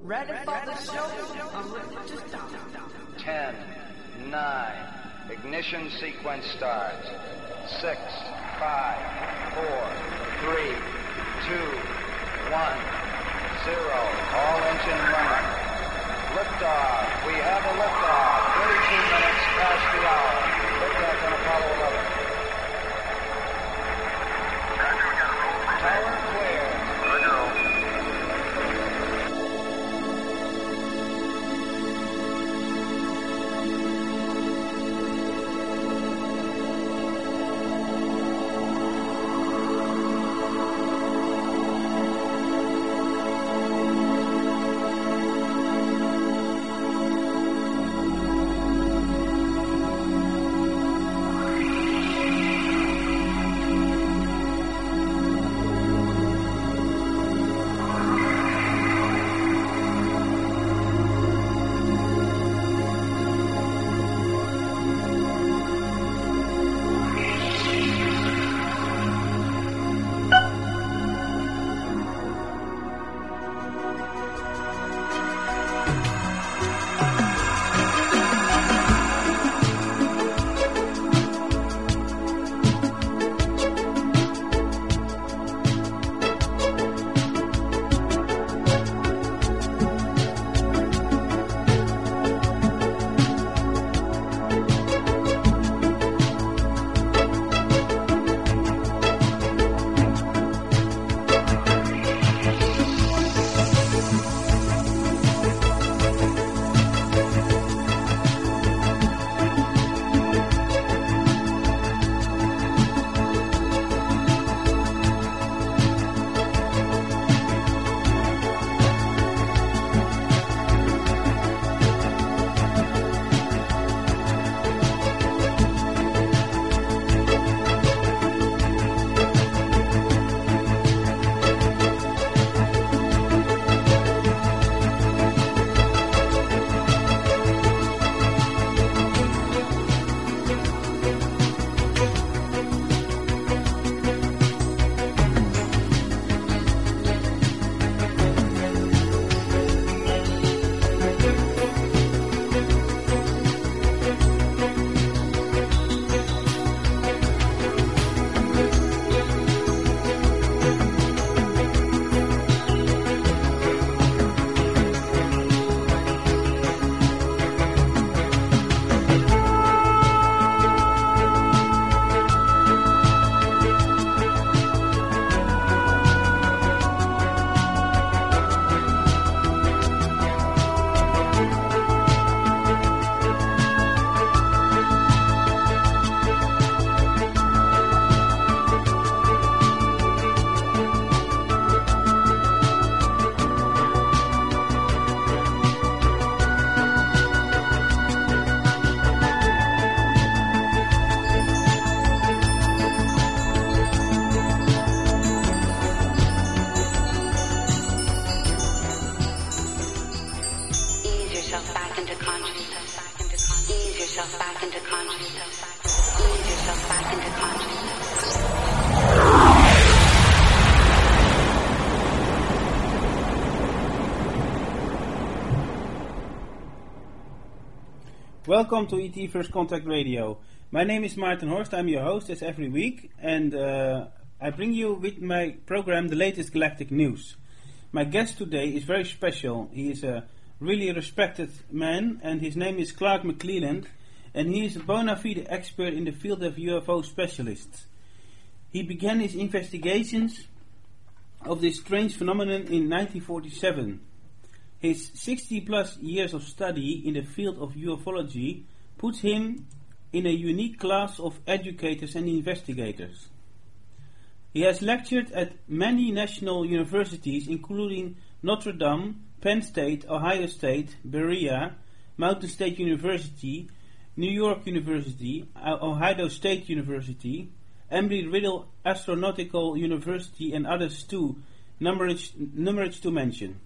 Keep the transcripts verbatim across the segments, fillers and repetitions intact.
Ready for the show? I'm ready to start. Ten, nine, ignition sequence starts. Six, five, four, three, two, one, zero. All engine running. Liftoff. We have a liftoff. thirty-two minutes past the hour. Liftoff on Apollo eleven. Tower clear. Welcome to E T First Contact Radio. My name is Maarten Horst, I'm your host as every week, and uh, I bring you with my program the latest galactic news. My guest today is very special. He is a really respected man, and his name is Clark McClelland, and he is a bona fide expert in the field of U F O specialists. He began his investigations of this strange phenomenon in nineteen forty-seven. His sixty plus years of study in the field of ufology puts him in a unique class of educators and investigators. He has lectured at many national universities, including Notre Dame, Penn State, Ohio State, Berea, Mountain State University, New York University, Ohio State University, Embry-Riddle Astronautical University, and others too, numerous, numerous to mention.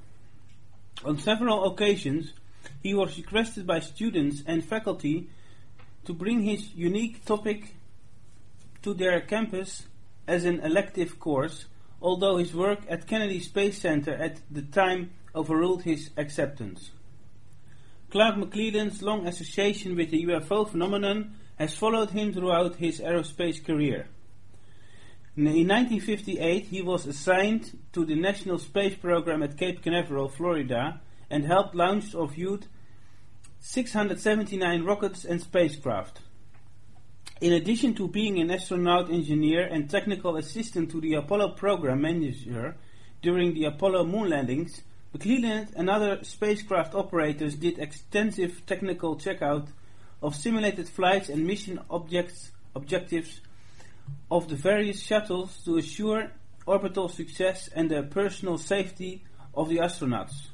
On several occasions, he was requested by students and faculty to bring his unique topic to their campus as an elective course, although his work at Kennedy Space Center at the time overruled his acceptance. Clark McClelland's long association with the U F O phenomenon has followed him throughout his aerospace career. In nineteen fifty-eight, he was assigned to the National Space Program at Cape Canaveral, Florida, and helped launch or viewed six hundred seventy-nine rockets and spacecraft. In addition to being an astronaut engineer and technical assistant to the Apollo program manager during the Apollo moon landings, McClelland and other spacecraft operators did extensive technical checkout of simulated flights and mission objects, objectives of the various shuttles to assure orbital success and the personal safety of the astronauts.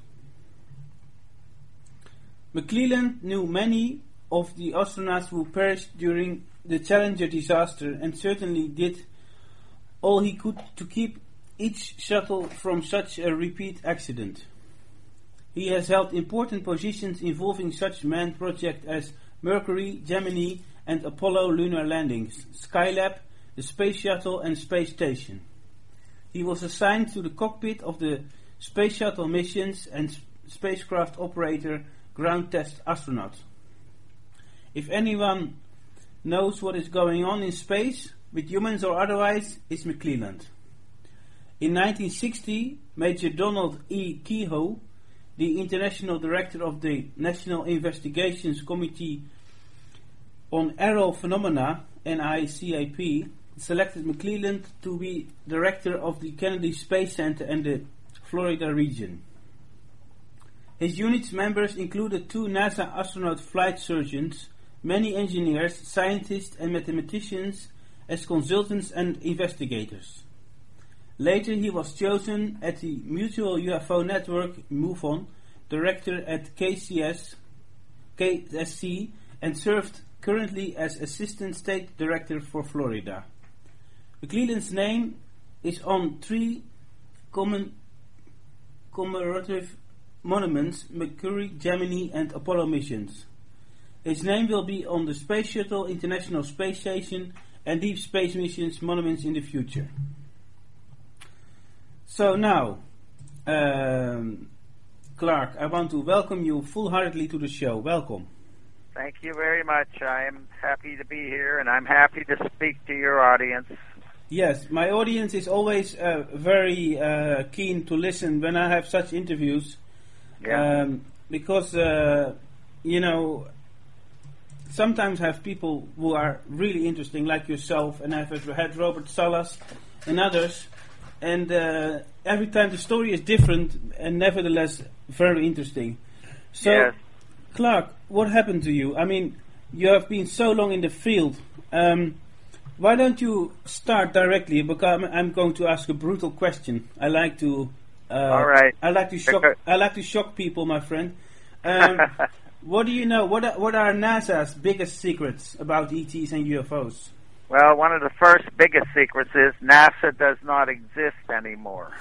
McClelland knew many of the astronauts who perished during the Challenger disaster and certainly did all he could to keep each shuttle from such a repeat accident. He has held important positions involving such manned projects as Mercury, Gemini, and Apollo lunar landings, Skylab, the Space Shuttle, and Space Station. He was assigned to the cockpit of the Space Shuttle missions and spacecraft operator ground test astronaut. If anyone knows what is going on in space, with humans or otherwise, it's McClelland. In nineteen sixty, Major Donald E. Kehoe, the International Director of the National Investigations Committee on Aerial Phenomena, N I C A P, selected McClelland to be Director of the Kennedy Space Center and the Florida region. His unit's members included two NASA astronaut flight surgeons, many engineers, scientists and mathematicians as consultants and investigators. Later he was chosen at the Mutual U F O Network, MUFON, director at K C S, K S C, and served currently as Assistant State Director for Florida. McClelland's name is on three common commemorative monuments, Mercury, Gemini, and Apollo missions. His name will be on the Space Shuttle, International Space Station, and Deep Space Missions monuments in the future. So now, um, Clark, I want to welcome you full-heartedly to the show. Welcome. Thank you very much. I am happy to be here, and I'm happy to speak to your audience. Yes, my audience is always uh, very uh, keen to listen when I have such interviews. Yeah. Um, because, uh, you know, sometimes I have people who are really interesting, like yourself, and I've had Robert Salas and others, and uh, every time the story is different and nevertheless very interesting. So, yes. Clark, what happened to you? I mean, you have been so long in the field. Um, why don't you start directly? Because I'm, I'm going to ask a brutal question. I like to. Uh, All right. I like to shock. I like to shock people, my friend. Um, what do you know? What are, what are NASA's biggest secrets about E Ts and U F Os? Well, one of the first biggest secrets is NASA does not exist anymore.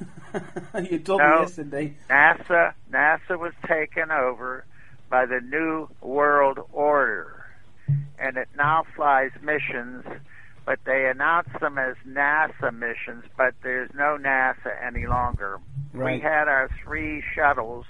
You told no, me yesterday. NASA NASA was taken over by the New World Order, and it now flies missions, but they announce them as NASA missions, but there's no NASA any longer. Right. We had our three shuttles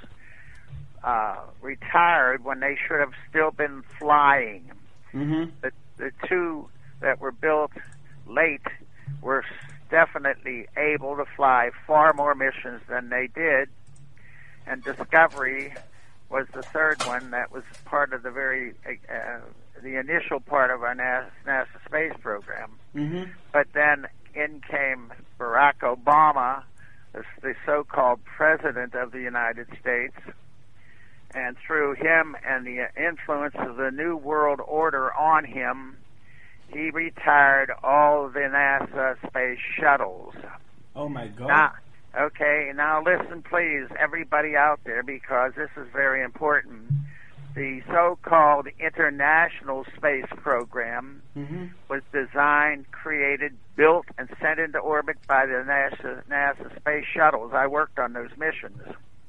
uh, retired when they should have still been flying. Mm-hmm. The, the two that were built late were definitely able to fly far more missions than they did, and Discovery was the third one that was part of the very uh, the initial part of our NASA, NASA space program. Mm-hmm. But then in came Barack Obama, the, the so-called President of the United States, and through him and the influence of the New World Order on him, he retired all of the NASA space shuttles. Oh my God. Now, okay, now listen please, everybody out there, because this is very important. The so-called International Space Program mm-hmm. was designed, created, built, and sent into orbit by the NASA, NASA space shuttles. I worked on those missions.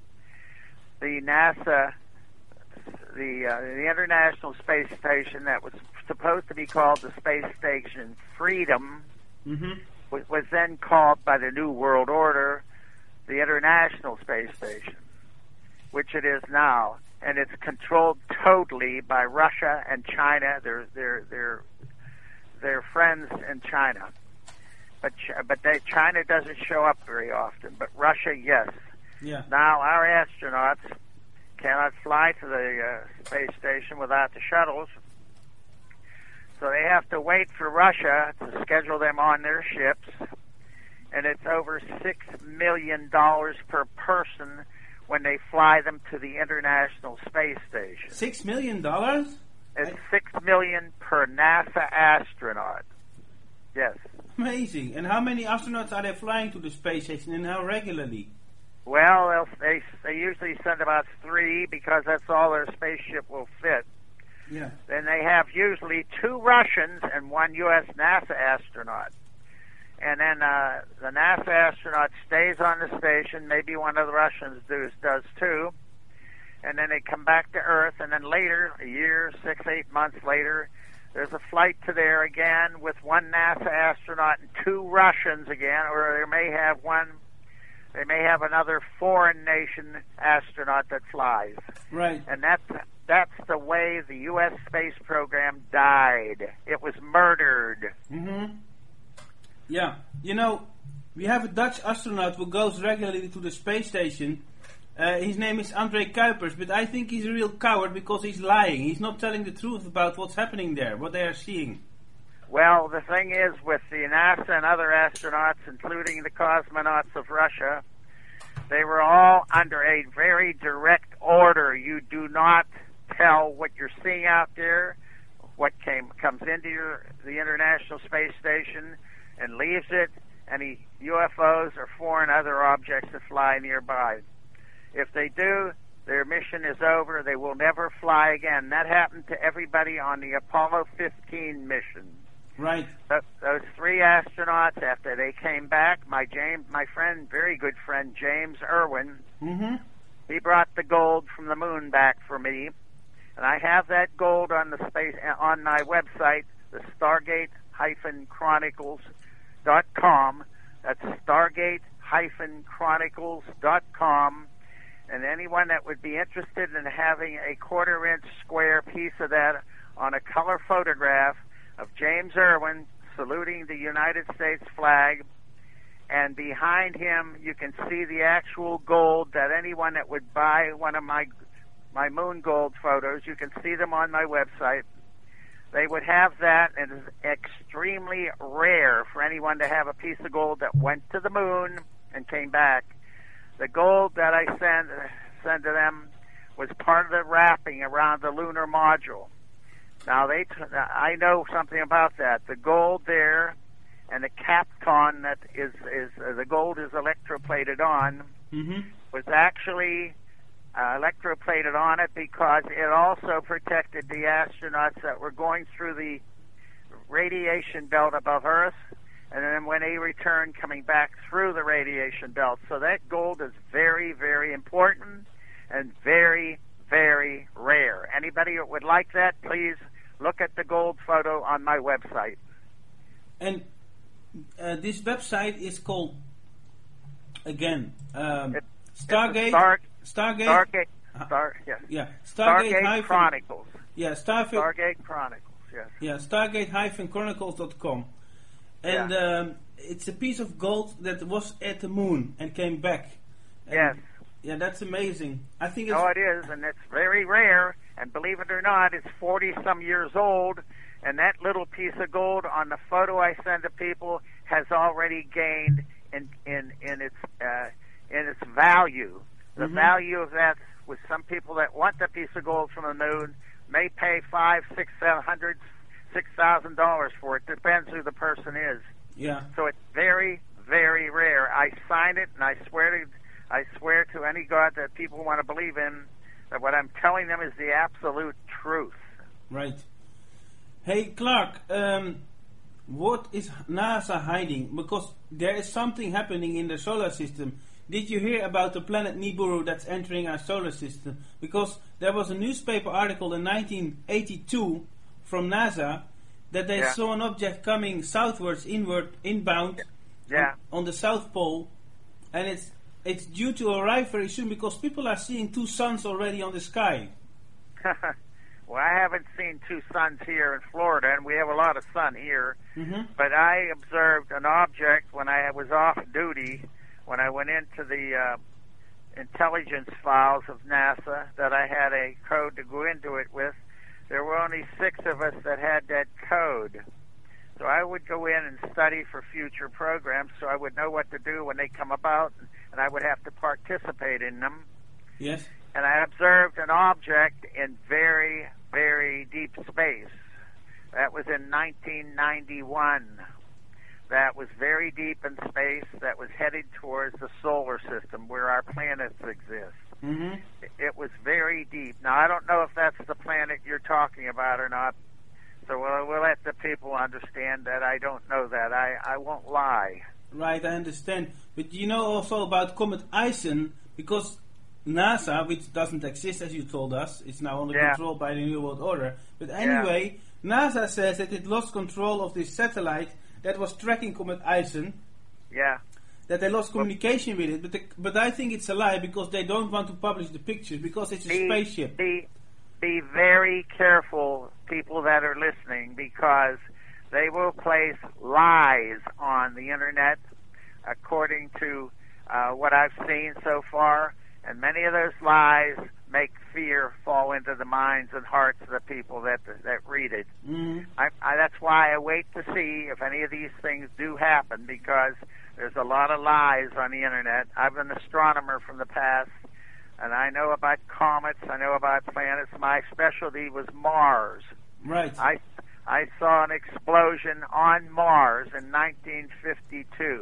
The NASA, the, uh, the International Space Station that was supposed to be called the Space Station Freedom mm-hmm. was, was then called by the New World Order the International Space Station. which it is now, and it's controlled totally by Russia and China. They're they're they're they're friends in China, but but they, China doesn't show up very often. But Russia, yes. Yeah. Now our astronauts cannot fly to the uh, space station without the shuttles, so they have to wait for Russia to schedule them on their ships, and it's over six million dollars per person when they fly them to the International Space Station. Six million dollars? It's six million per NASA astronaut. Yes. Amazing. And how many astronauts are they flying to the space station, and how regularly? Well, they'll, they they usually send about three because that's all their spaceship will fit. Yeah. Then they have usually two Russians and one U S NASA astronaut. And then uh, the NASA astronaut stays on the station. Maybe one of the Russians does, does too. And then they come back to Earth. And then later, a year, six, eight months later, there's a flight to there again with one NASA astronaut and two Russians again. Or they may have one, they may have another foreign nation astronaut that flies. Right. And that's, that's the way the U S space program died. It was murdered. Mm-hmm. Yeah, you know, we have a Dutch astronaut who goes regularly to the space station. Uh, his name is André Kuipers, but I think he's a real coward because he's lying. He's not telling the truth about what's happening there, what they are seeing. Well, the thing is, with the NASA and other astronauts, including the cosmonauts of Russia, they were all under a very direct order. You do not tell what you're seeing out there, what came comes into your, the International Space Station, and leaves it, any U F Os or foreign other objects that fly nearby. If they do, their mission is over. They will never fly again. That happened to everybody on the Apollo fifteen mission. Right. Th- those three astronauts, after they came back, my James, my friend, very good friend, James Irwin, Mm-hmm. he brought the gold from the moon back for me, and I have that gold on the space on my website, the Stargate Chronicles dot com. That's Stargate Chronicles dot com. And anyone that would be interested in having a quarter inch square piece of that on a color photograph of James Irwin saluting the United States flag, and behind him you can see the actual gold that anyone that would buy one of my my moon gold photos, you can see them on my website. They would have that, and it's extremely rare for anyone to have a piece of gold that went to the moon and came back. The gold that I send send to them was part of the wrapping around the lunar module. Now they, t- I know something about that. The gold there and the Kapton that is is uh, the gold is electroplated on Mm-hmm. was actually uh, electroplated on it because it also protected the astronauts that were going through the radiation belt above Earth, and then when they return, coming back through the radiation belt. So that gold is very, very important and very, very rare. Anybody that would like that, please look at the gold photo on my website. And uh, this website is called, again, um, It- Stargate. Star- Stargate. Stargate, Star, yes. Yeah, Stargate, Stargate, hyphen, Chronicles. Yeah, Stargate. Stargate Chronicles, yes. Yeah, Stargate Chronicles dot com. And Yeah. um, it's a piece of gold that was at the moon and came back. And Yes. Yeah, that's amazing. I think it's. Oh, it is, and it's very rare. And believe it or not, it's forty some years old. And that little piece of gold on the photo I send to people has already gained in in in its uh, in its value. The Mhm. value of that, with some people that want the piece of gold from the moon, may pay five, six, seven hundred, six thousand dollars for it. Depends who the person is. Yeah. So it's very, very rare. I sign it, and I swear to, I swear to any God that people want to believe in, that what I'm telling them is the absolute truth. Right. Hey, Clark, um, what is NASA hiding? Because there is something happening in the solar system. Did you hear about the planet Nibiru that's entering our solar system? Because there was a newspaper article in nineteen eighty-two from NASA that they Yeah. saw an object coming southwards, inward, inbound, Yeah. on, on the South Pole, and it's it's due to arrive very soon because people are seeing two suns already on the sky. Well, I haven't seen two suns here in Florida, and we have a lot of sun here. Mm-hmm. But I observed an object when I was off duty, when I went into the uh, intelligence files of NASA, that I had a code to go into it with. There were only six of us that had that code. So I would go in and study for future programs so I would know what to do when they come about, and I would have to participate in them. Yes. And I observed an object in very, very deep space. That was in nineteen ninety-one. That was very deep in space. That was headed towards the solar system where our planets exist. Mm-hmm. It was very deep. Now, I don't know if that's the planet you're talking about or not, so we'll, we'll let the people understand that I don't know that. I, I won't lie. Right, I understand. But you know also about Comet Ison, because NASA, which doesn't exist as you told us, it's now under Yeah. control by the New World Order. But anyway, NASA says that it lost control of this satellite that was tracking Comet Ison, Yeah. that they lost communication with it. But the, but I think it's a lie because they don't want to publish the pictures because it's a Be, spaceship. be, be very careful, people that are listening, because they will place lies on the internet according to uh, what I've seen so far. And many of those lies make fear fall into the minds and hearts of the people that that read it. Mm-hmm. I, I, that's why I wait to see if any of these things do happen, because there's a lot of lies on the internet. I'm an astronomer from the past, and I know about comets. I know about planets. My specialty was Mars. Right. I I saw an explosion on Mars in nineteen fifty-two.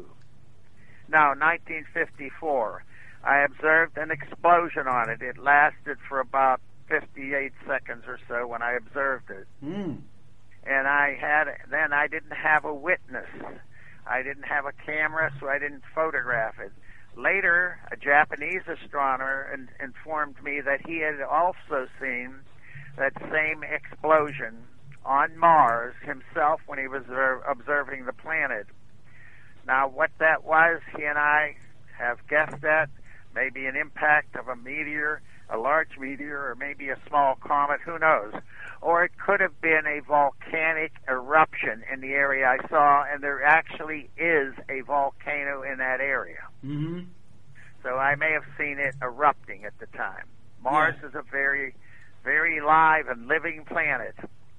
No, nineteen fifty-four. I observed an explosion on it. It lasted for about fifty-eight seconds or so when I observed it. Mm. And I had, then I didn't have a witness. I didn't have a camera, so I didn't photograph it. Later, a Japanese astronomer in, informed me that he had also seen that same explosion on Mars himself when he was uh, observing the planet. Now, what that was, he and I have guessed at. Maybe an impact of a meteor, a large meteor, or maybe a small comet, who knows? Or it could have been a volcanic eruption in the area I saw, and there actually is a volcano in that area. Mm-hmm. So I may have seen it erupting at the time. Mars Yeah. is a very, very live and living planet.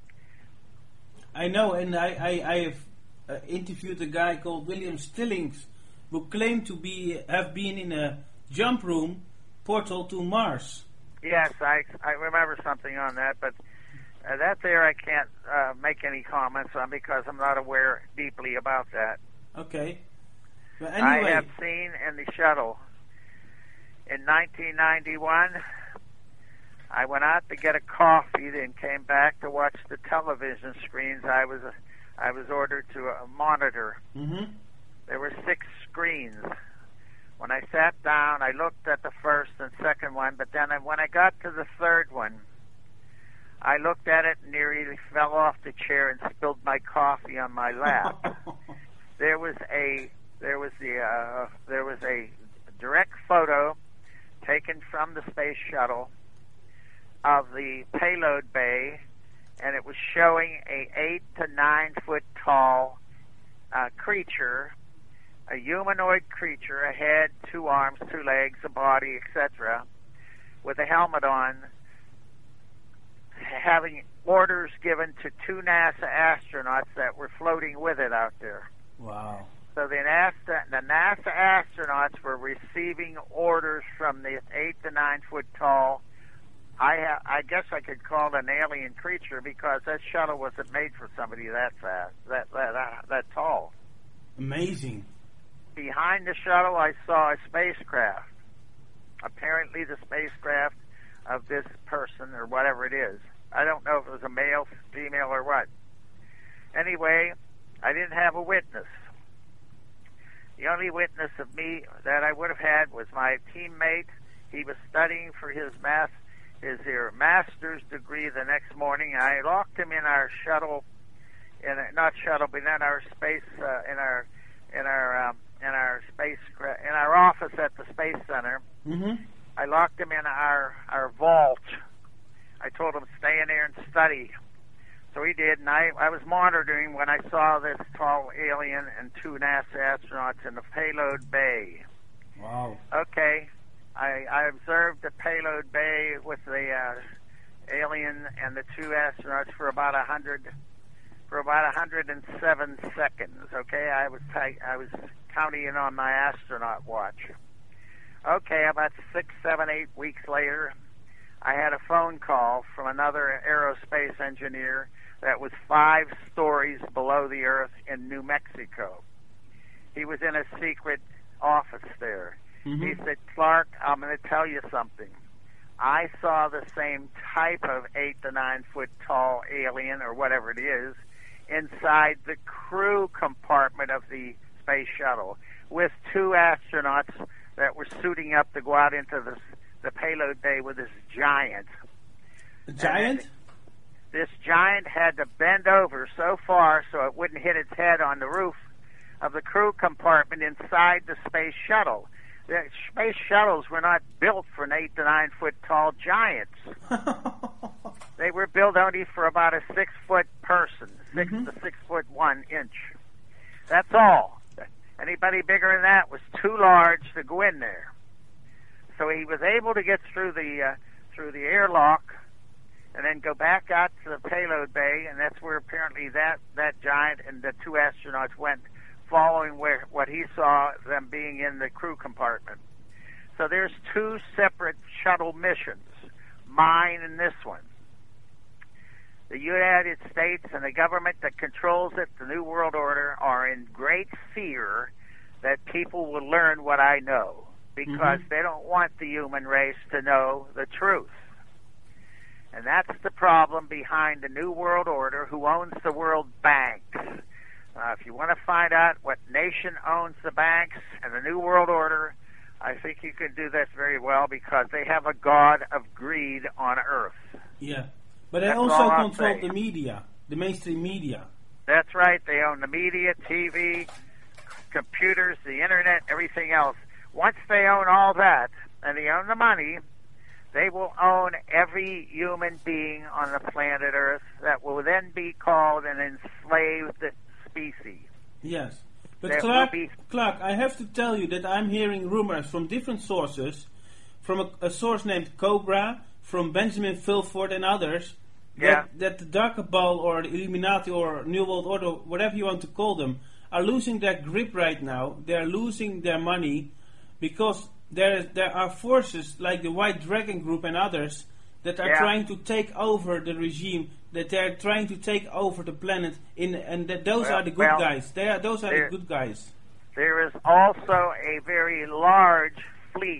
I know, and I, I, I have uh, interviewed a guy called William Stillings who claimed to be have been in a jump room portal to Mars. Yes, I, I remember something on that, but uh, that there I can't uh, make any comments on because I'm not aware deeply about that. Okay. But anyway, I have seen in the shuttle in nineteen ninety-one, I went out to get a coffee and came back to watch the television screens I was uh, I was ordered to uh, monitor. Mm-hmm. There were six screens. When I sat down, I looked at the first and second one, but then when I got to the third one, I looked at it and nearly fell off the chair and spilled my coffee on my lap. There was a there was the uh, there was a direct photo taken from the space shuttle of the payload bay, and it was showing a eight to nine foot tall uh, creature. A humanoid creature, a head, two arms, two legs, a body, et cetera, with a helmet on, having orders given to two NASA astronauts that were floating with it out there. Wow. So the NASA, the NASA astronauts were receiving orders from the eight to nine foot tall, I, ha- I guess I could call it an alien creature because that shuttle wasn't made for somebody that fast, that, that, that, that tall. Amazing. Behind the shuttle, I saw a spacecraft. Apparently the spacecraft of this person or whatever it is. I don't know if it was a male, female, or what. Anyway, I didn't have a witness. The only witness of me that I would have had was my teammate. He was studying for his math, his uh, master's degree the next morning. I locked him in our shuttle, in a, not shuttle, but in our space, uh, in our in our um, in our space in our office at the Space Center. Mm-hmm. I locked him in our our vault. I told him stay in there and study. So he did, and I, I was monitoring when I saw this tall alien and two NASA astronauts in the payload bay. Wow. Okay, I, I observed the payload bay with the uh, alien and the two astronauts for about a hundred, for about a hundred and seven seconds. Okay, I was t- I was counting in on my astronaut watch. Okay, about six, seven, eight weeks later, I had a phone call from another aerospace engineer that was five stories below the Earth in New Mexico. He was in a secret office there. Mm-hmm. He said, Clark, I'm going to tell you something. I saw the same type of eight to nine foot tall alien or whatever it is inside the crew compartment of the space shuttle with two astronauts that were suiting up to go out into the, the payload bay with this giant. A giant? And this giant had to bend over so far so it wouldn't hit its head on the roof of the crew compartment inside the space shuttle. The space shuttles were not built for an eight to nine foot tall giants. They were built only for about a six foot person, six mm-hmm. to six foot one inch. That's all. Anybody bigger than that was too large to go in there. So he was able to get through the uh, through the airlock and then go back out to the payload bay, and that's where apparently that, that giant and the two astronauts went, following where what he saw them being in the crew compartment. So there's two separate shuttle missions, mine and this one. The United States and the government that controls it, the New World Order, are in great fear that people will learn what I know, because mm-hmm. they don't want the human race to know the truth. And that's the problem behind the New World Order, who owns the world banks. Uh, if you want to find out what nation owns the banks and the New World Order, I think you can do this very well, because they have a god of greed on Earth. Yeah, but they That's also all control I'll say. the media, the mainstream media. That's right. They own the media, T V, computers, the internet, everything else. Once they own all that, and they own the money, they will own every human being on the planet Earth that will then be called an enslaved species. Yes. But There Clark, will be- Clark, I have to tell you that I'm hearing rumors from different sources, from a, a source named Cobra, from Benjamin Fulford and others, that, Yeah. that the Dark Cabal or the Illuminati or New World Order, whatever you want to call them, are losing their grip right now. They are losing their money because there there are forces like the White Dragon Group and others that are Yeah. trying to take over the regime, that they are trying to take over the planet, in, and that those Well- are the good well, guys. They are those are there- the good guys. There is also a very large fleet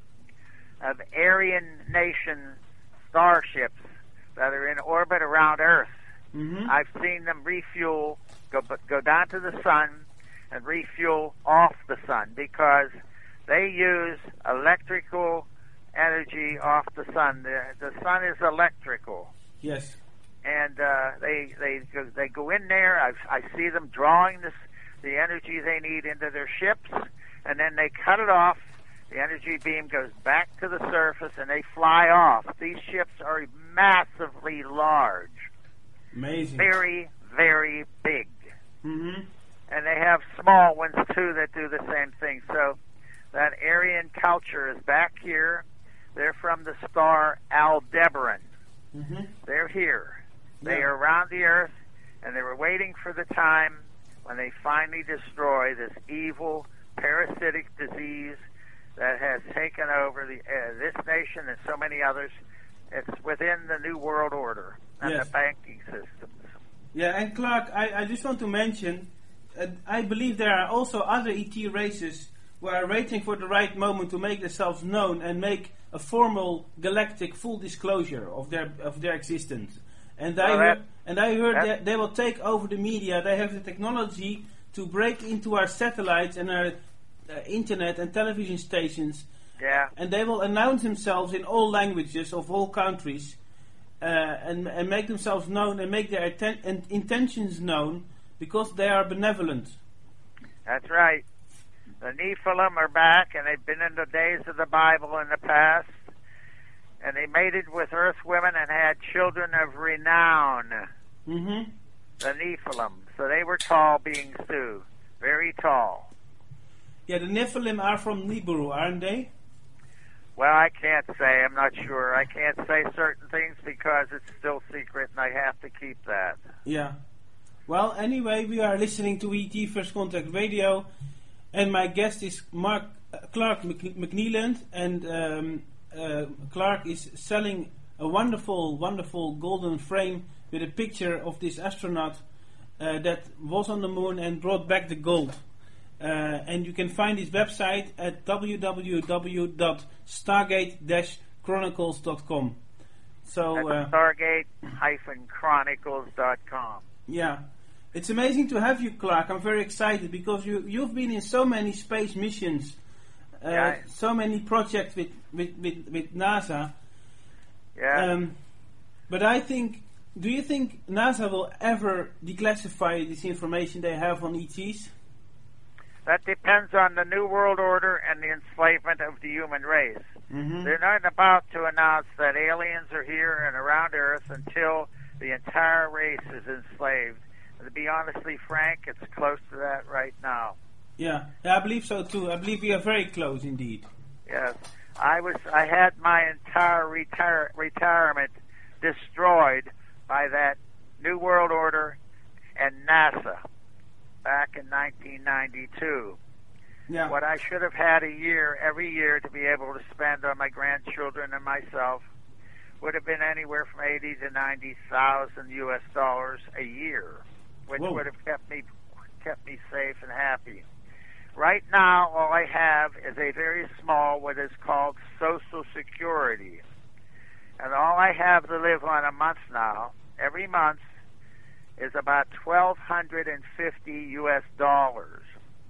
of Aryan nation starships that are in orbit around Earth. Mm-hmm. I've seen them refuel, go go down to the sun and refuel off the sun, because they use electrical energy off the sun. The, the sun is electrical, Yes. and uh, they they go, they go in there. I, I see them drawing this the energy they need into their ships, and then they cut it off. The energy beam goes back to the surface, and they fly off. These ships are massively large, Amazing. very, very big. Mm-hmm. And they have small ones, too, that do the same thing. So that Aryan culture is back here. They're from the star Aldebaran. Mm-hmm. They're here. They Yeah. are around the Earth, and they were waiting for the time when they finally destroy this evil parasitic disease that has taken over the uh, this nation and so many others. It's within the New World Order and Yes. the banking systems. Yeah, and Clark, I, I just want to mention, uh, I believe there are also other E T races who are waiting for the right moment to make themselves known and make a formal galactic full disclosure of their of their existence. And I Well, heard, that- and I heard that- that they will take over the media. They have the technology to break into our satellites and our uh, internet and television stations, Yeah. and they will announce themselves in all languages of all countries, uh, and and make themselves known and make their atten- and intentions known, because they are benevolent. That's right. The Nephilim are back, and they've been in the days of the Bible in the past, and they mated with earth women and had children of renown. Mm-hmm. The Nephilim. So they were tall beings too. Very tall. Yeah, the Nephilim are from Nibiru, aren't they? Well, I can't say. I'm not sure. I can't say certain things because it's still secret, and I have to keep that. Yeah. Well, anyway, we are listening to E T First Contact Radio, and my guest is Mark uh, Clark Mc- McNeiland, and um, uh, Clark is selling a wonderful, wonderful golden frame with a picture of this astronaut uh, that was on the moon and brought back the gold. Uh, and you can find his website at w w w dot stargate dash chronicles dot com. So uh, stargate dash chronicles dot com. Yeah, it's amazing to have you, Clark. I'm very excited because you you've been in so many space missions, uh, yeah. so many projects with with, with, with NASA. Yeah. Um, but I think, do you think NASA will ever declassify this information they have on E Ts? That depends on the New World Order and the enslavement of the human race. Mm-hmm. They're not about to announce that aliens are here and around Earth until the entire race is enslaved. And to be honestly frank, it's close to that right now. Yeah, yeah, I believe so too. I believe we are very close indeed. Yes, I was. I had my entire retire, retirement destroyed by that New World Order and NASA back in nineteen ninety-two. Yeah. What I should have had a year, every year, to be able to spend on my grandchildren and myself would have been anywhere from eighty to ninety thousand U S dollars a year, which Whoa. would have kept me kept me safe and happy. Right now, all I have is a very small, what is called Social Security, and all I have to live on a month now, every month, is about twelve fifty U S dollars.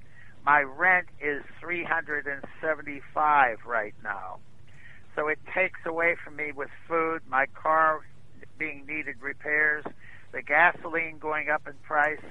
My rent is three hundred seventy-five right now. So it takes away from me with food, my car being needed repairs, the gasoline going up in price.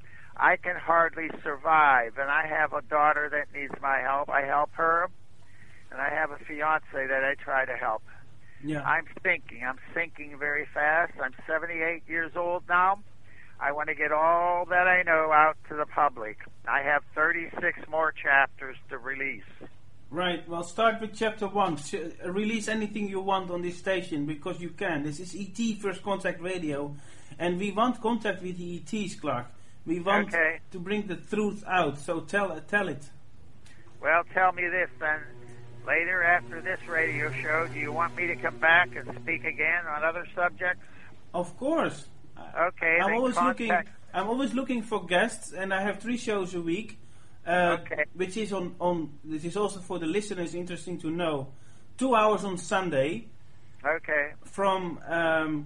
I can hardly survive, and I have a daughter that needs my help. I help her, and I have a fiance that I try to help. Yeah. I'm thinking. I'm thinking very fast. I'm seventy-eight years old now. I want to get all that I know out to the public. I have thirty-six more chapters to release. Right. Well, start with chapter one. Sh- release anything you want on this station because you can. This is E T First Contact Radio, and we want contact with the E Ts, Clark. We want Okay. to bring the truth out. So tell uh, tell it. Well, tell me this then. Later, after this radio show, do you want me to come back and speak again on other subjects? Of course. Okay. I'm then always contact- looking. I'm always looking for guests, and I have three shows a week. Uh, Okay. Which is on, on. This is also for the listeners interesting to know. Two hours on Sunday, Okay. from um,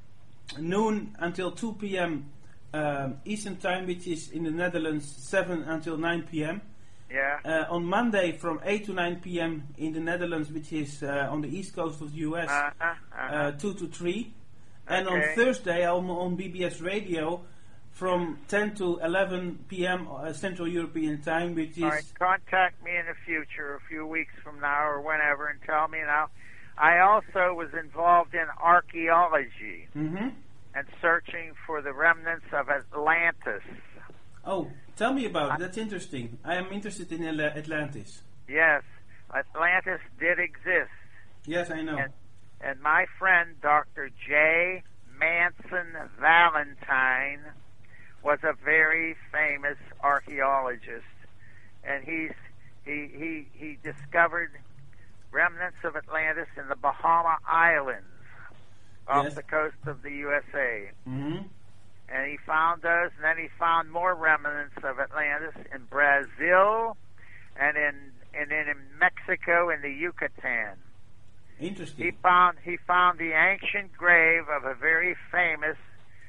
noon until two p.m. Um, Eastern Time, which is in the Netherlands, seven until nine p.m. Yeah. Uh, on Monday from eight to nine p.m. in the Netherlands, which is uh, on the east coast of the U S, Uh-huh. Uh-huh. uh, two to three. And on Okay. Thursday, I'm on B B S Radio from ten to eleven p.m. Uh, Central European Time, which is... All right. Contact me in the future, a few weeks from now or whenever, and tell me now. I also was involved in archaeology Mm-hmm. and searching for the remnants of Atlantis. Oh, tell me about it. That's interesting. I am interested in Atla- Atlantis. Yes, Atlantis did exist. Yes, I know. And, and my friend, Doctor J. Manson Valentine, was a very famous archaeologist, and he's he he he discovered remnants of Atlantis in the Bahama Islands off Yes. the coast of the U S A. Mm-hmm. And he found those, and then he found more remnants of Atlantis in Brazil and in and in, in Mexico in the Yucatan. Interesting. He found he found the ancient grave of a very famous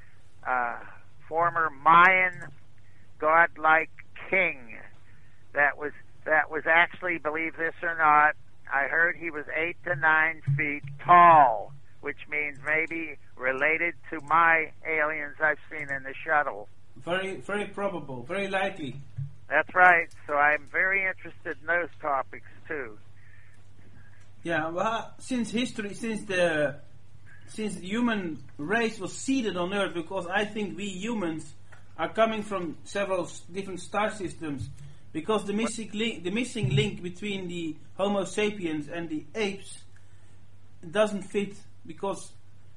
uh, former Mayan godlike king that was that was actually, believe this or not, I heard he was eight to nine feet tall, which means maybe related to my aliens I've seen in the shuttle. Very, very probable. Very likely. That's right. So I'm very interested in those topics too. Yeah, well, since history, since the since the human race was seeded on Earth, because I think we humans are coming from several s- different star systems, because the missing link, the missing link between the Homo sapiens and the apes doesn't fit. Because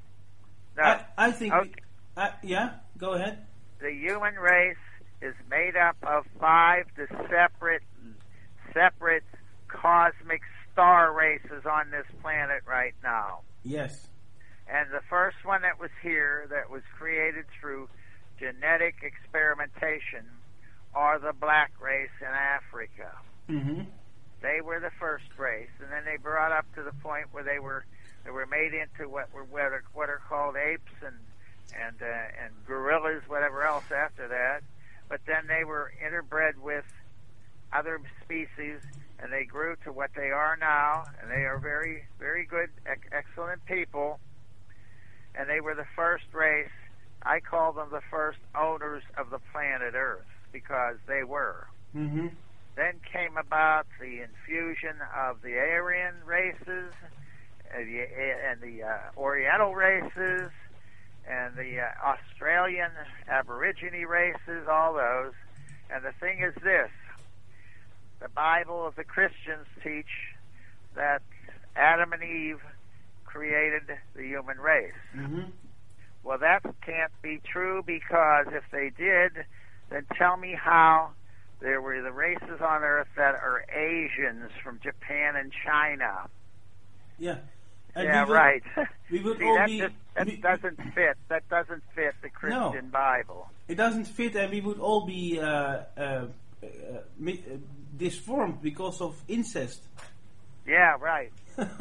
No. I, I think, Okay. we, I, yeah, go ahead. The human race is made up of five the separate, separate cosmic star races on this planet right now. Yes. And the first one that was here, that was created through genetic experimentation, are the black race in Africa. Mm-hmm. They were the first race, and then they brought up to the point where they were they were made into what were what are, what are called apes and and uh, and gorillas, whatever else after that. But then they were interbred with other species, and they grew to what they are now, and they are very, very good, ec- excellent people. And they were the first race. I call them the first owners of the planet Earth, because they were. Mm-hmm. Then came about the infusion of the Aryan races, and the, and the uh, Oriental races, and the uh, Australian Aborigine races, all those. And the thing is this: the Bible of the Christians teach that Adam and Eve created the human race. Mm-hmm. Well, that can't be true, because if they did, then tell me how there were the races on Earth that are Asians from Japan and China. Yeah. And yeah, we would, right. We would See, all that, be. just, that we- doesn't fit. That doesn't fit the Christian Bible. It doesn't fit, and we would all be uh, uh, uh, mi- uh, disformed because of incest. Yeah, right.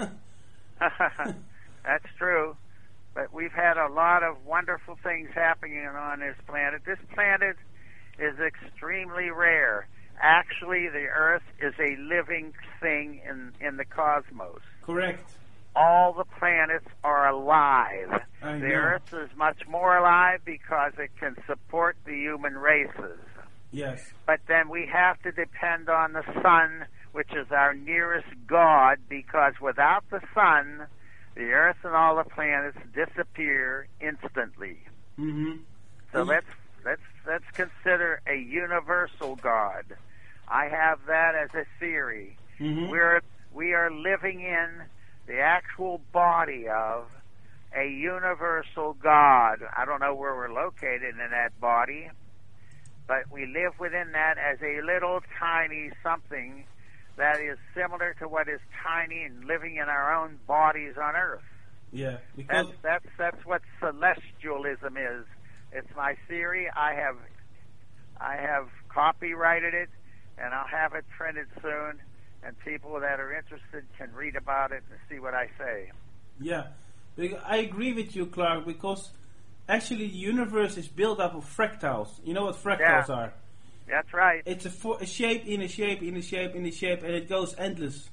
That's true. But we've had a lot of wonderful things happening on this planet. This planet is extremely rare. Actually, the Earth is a living thing in, in the cosmos. Correct. All the planets are alive. I The know. Earth is much more alive because it can support the human races. Yes. But then we have to depend on the sun, which is our nearest God, because without the sun, the Earth and all the planets disappear instantly. Mm-hmm. So And you- let's let's let's consider a universal God. I have that as a theory. Mhm. We're we are living in the actual body of a universal God. I don't know where we're located in that body, but we live within that as a little tiny something that is similar to what is tiny and living in our own bodies on Earth. Yeah, because That's that's that's what celestialism is. It's my theory. I have I have copyrighted it, and I'll have it printed soon. And people that are interested can read about it and see what I say. yeah, Bec- I agree with you, Clark. Because actually, the universe is built up of fractals. You know what fractals Yeah. are? That's right. It's a, fo- a shape in a shape in a shape in a shape, and it goes endless.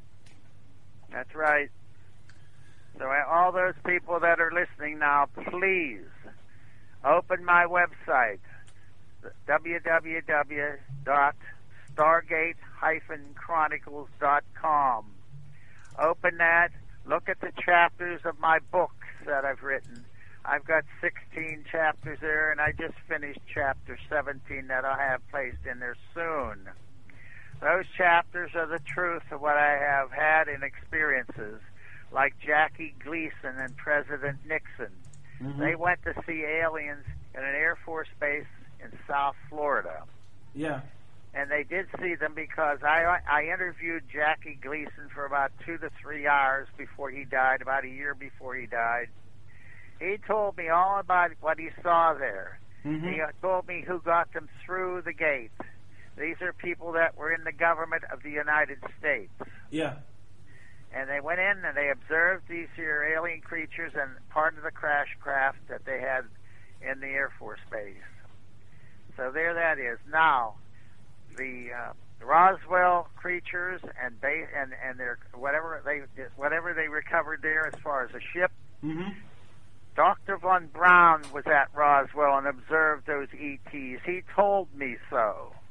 That's right. So uh, all those people that are listening now, please open my website, w w w dot stargate dash chronicles dot com. Open that. Look at the chapters of my books that I've written. I've got sixteen chapters there, and I just finished chapter seventeen that I'll have placed in there soon. Those chapters are the truth of what I have had in experiences, like Jackie Gleason and President Nixon. Mhm. They went to see aliens in an Air Force base in South Florida. Yeah. And they did see them because I I interviewed Jackie Gleason for about two to three hours before he died, about a year before he died. He told me all about what he saw there. Mhm. He told me who got them through the gate. These are people that were in the government of the United States. Yeah. And they went in and they observed these here alien creatures and part of the crash craft that they had in the Air Force Base. So there that is. Now, the uh, Roswell creatures and they and and their whatever they whatever they recovered there as far as a ship. Mhm. Doctor Von Braun was at Roswell and observed those E Ts. He told me so.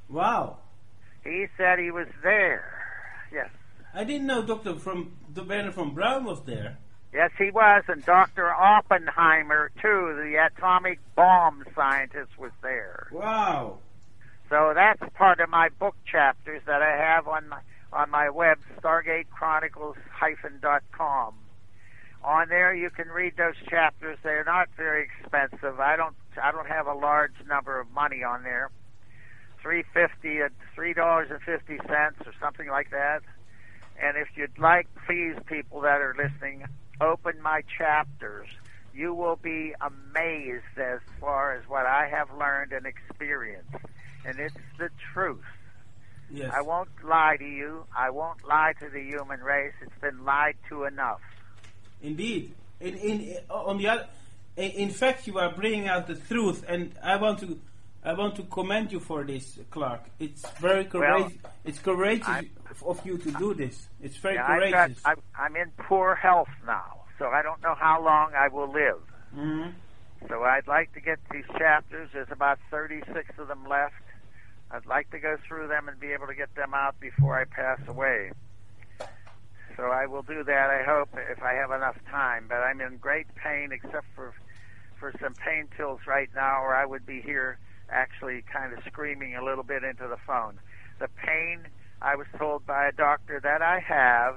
Wow. He said he was there. Yes. I didn't know Doctor from the Werner von Braun was there. Yes, he was, and Doctor Oppenheimer, too, the atomic bomb scientist, was there. Wow. So that's part of my book chapters that I have on my, on my web, Stargate Chronicles dot com. On there, you can read those chapters. They're not very expensive. I don't I don't have a large number of money on there. Three fifty at three dollars and fifty cents or something like that. And if you'd like, please, people that are listening, open my chapters. You will be amazed as far as what I have learned and experienced. And it's the truth. Yes. I won't lie to you. I won't lie to the human race. It's been lied to enough. Indeed. In, in, on the other, in, in fact, you are bringing out the truth, and I want to, I want to commend you for this, Clark. It's very courageous. Well, it's courageous I'm, of you to do this. It's very yeah, courageous. I've got, I'm, I'm in poor health now, so I don't know how long I will live. Mm-hmm. So I'd like to get these chapters. There's about thirty-six of them left. I'd like to go through them and be able to get them out before I pass away. So I will do that, I hope, if I have enough time. But I'm in great pain, except for for some pain pills right now, or I would be here actually kind of screaming a little bit into the phone. The pain, I was told by a doctor that I have,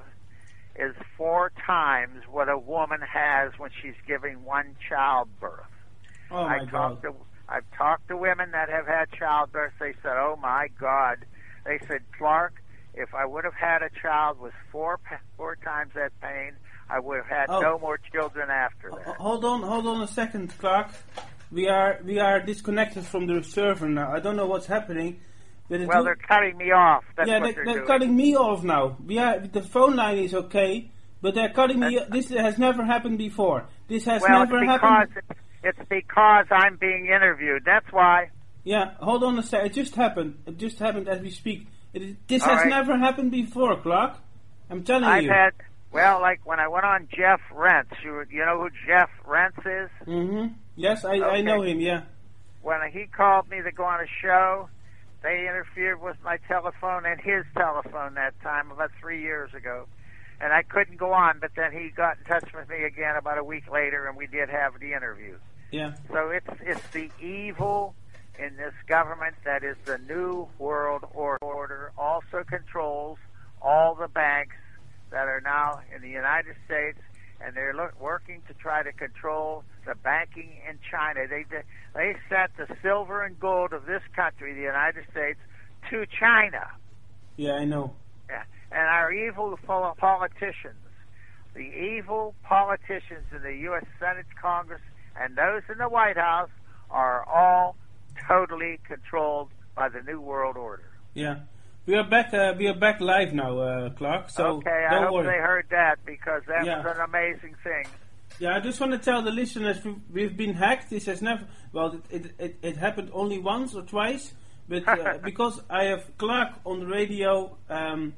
is four times what a woman has when she's giving one childbirth. Oh, my I God. talked to, I've talked to women that have had childbirth. They said, oh, my God. They said, Clark, if I would have had a child with four four times that pain, I would have had Oh. no more children after that. H- Hold on, hold on a second, Clark. We are we are disconnected from the server now. I don't know what's happening. But it Well, do- they're cutting me off. That's yeah, what they, they're, they're doing. cutting me off now. We are the phone line is okay, but they're cutting me. This has never happened before. This has well, never it's because happened. it's, it's because I'm being interviewed. That's why. Yeah, hold on a sec. It just happened. It just happened as we speak. It, this All has right. never happened before, Clark. I'm telling I've you. had, well, like when I went on Jeff Rentz. You, you know who Jeff Rentz is? Mm-hmm. Yes, I, I Okay. know him. Yeah. When he called me to go on a show, they interfered with my telephone and his telephone that time, about three years ago. And I couldn't go on, but then he got in touch with me again about a week later, and we did have the interview. Yeah. So it's it's the evil in this government that is the New World Order, also controls all the banks that are now in the United States, and they're look, working to try to control the banking in China. They they sent the silver and gold of this country, the United States, to China. Yeah, I know. Yeah. And our evil politicians, the evil politicians in the U S Senate, Congress, and those in the White House are all totally controlled by the New World Order. Yeah. We are back. Uh, we are back live now, uh, Clark. So okay, I don't hope worry. they heard that because that Yeah. was an amazing thing. Yeah, I just want to tell the listeners we've, we've been hacked. This has never. Well, it it, it, it happened only once or twice, but uh, because I have Clark on the radio. Um,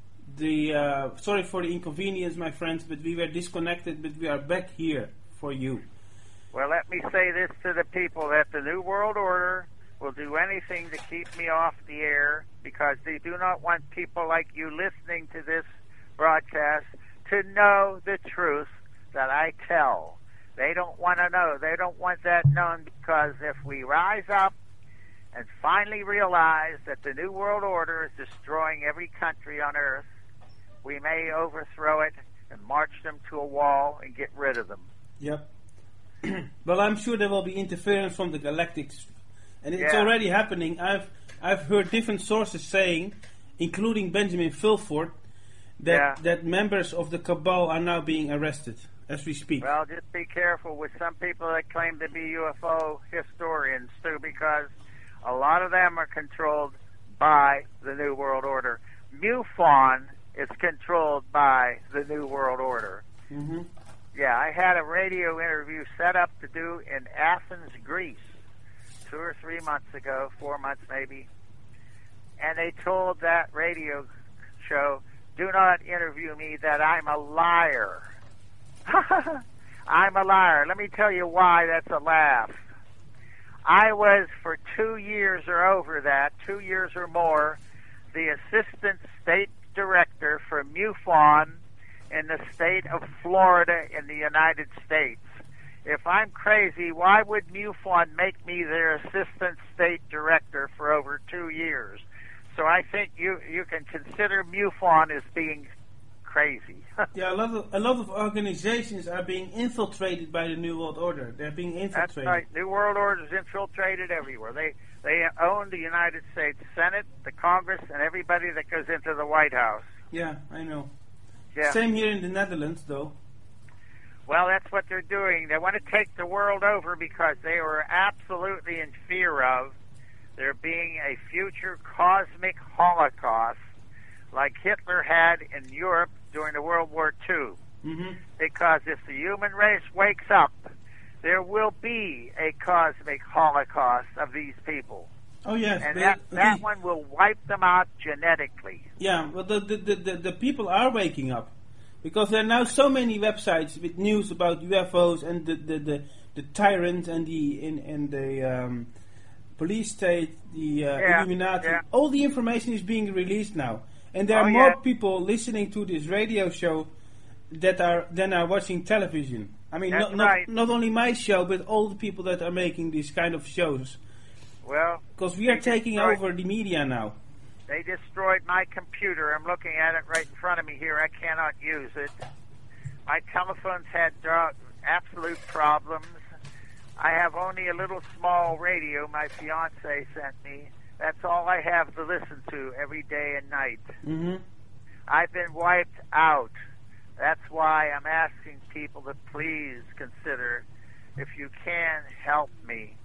the uh, sorry for the inconvenience, my friends, but we were disconnected. But we are back here for you. Well, let me say this to the people, that the New World Order will do anything to keep me off the air because they do not want people like you listening to this broadcast to know the truth that I tell. They don't want to know. They don't want that known because if we rise up and finally realize that the New World Order is destroying every country on earth, we may overthrow it and march them to a wall and get rid of them. Yep. Well, I'm sure there will be interference from the Galactics, and it's Yeah. already happening. I've I've heard different sources saying, including Benjamin Fulford, that Yeah. that members of the cabal are now being arrested as we speak. Well, just be careful with some people that claim to be U F O historians, too, because a lot of them are controlled by the New World Order. MUFON is controlled by the New World Order. Mm-hmm. Yeah, I had a radio interview set up to do in Athens, Greece, two or three months ago, four months maybe, and they told that radio show, do not interview me, that I'm a liar. I'm a liar. Let me tell you why that's a laugh. I was for two years or over that, two years or more, the assistant state director for MUFON in the state of Florida in the United States. If I'm crazy, why would MUFON make me their assistant state director for over two years? So I think you you can consider MUFON as being crazy. Yeah, a lot of a lot of organizations are being infiltrated by the New World Order. They're being infiltrated. That's right. New World Order is infiltrated everywhere. They they own the United States Senate, the Congress, and everybody that goes into the White House. Yeah, I know. Yeah. Same here in the Netherlands, though. Well, that's what they're doing. They want to take the world over because they were absolutely in fear of there being a future cosmic holocaust like Hitler had in Europe during the World War Two. Mm-hmm. Because if the human race wakes up, there will be a cosmic holocaust of these people. Oh, yes. And they, that, that the, one will wipe them out genetically. Yeah, well, the, the, the, the, the people are waking up. Because there are now so many websites with news about U F Os and the, the, the, the tyrant and the in, and the um, police state, the uh, Yeah, Illuminati. yeah. All the information is being released now. And there are Oh, more yeah. people listening to this radio show that are than are watching television. I mean, That's not, not, right. not only my show, but all the people that are making these kind of shows. Well, Because we are They taking destroyed- over the media now. they destroyed my computer. I'm looking at it right in front of me here. I cannot use it. My telephone's had uh, absolute problems. I have only a little small radio my fiance sent me. That's all I have to listen to every day and night. Mm-hmm. I've been wiped out. That's why I'm asking people to please consider, if you can, help me.